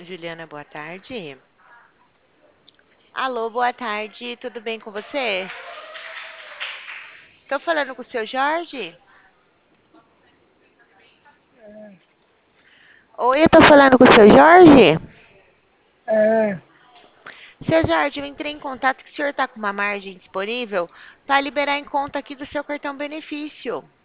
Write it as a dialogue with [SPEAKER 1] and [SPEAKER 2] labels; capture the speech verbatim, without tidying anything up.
[SPEAKER 1] Juliana, boa tarde. Alô, boa tarde, tudo bem com você? Tô falando com o seu Jorge? Oi, eu tô falando com o seu Jorge?
[SPEAKER 2] É,
[SPEAKER 1] Seu Jorge, eu entrei em contato que o senhor tá com uma margem disponível para liberar em conta aqui do seu cartão benefício.